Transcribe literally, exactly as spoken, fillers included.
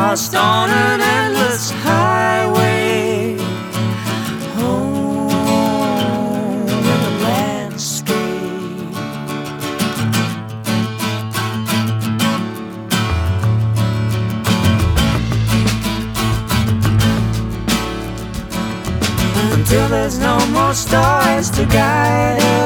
lost on an endless highway, home in the landscape. Until there's no more stars to guide us,